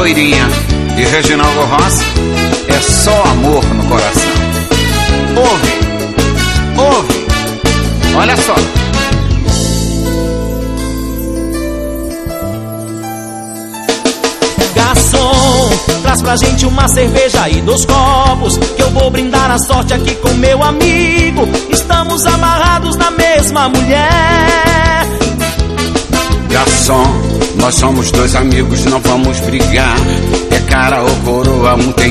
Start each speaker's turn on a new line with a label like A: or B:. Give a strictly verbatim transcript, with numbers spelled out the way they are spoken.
A: Loirinha e Reginaldo Rossi, é só amor no coração. Ouve, ouve, olha só.
B: Garçom, traz pra gente uma cerveja e dois copos, que eu vou brindar a sorte aqui com meu amigo. Estamos amarrados na mesma mulher.
A: Garçom, nós somos dois amigos, não vamos brigar. É cara ou coroa, um tem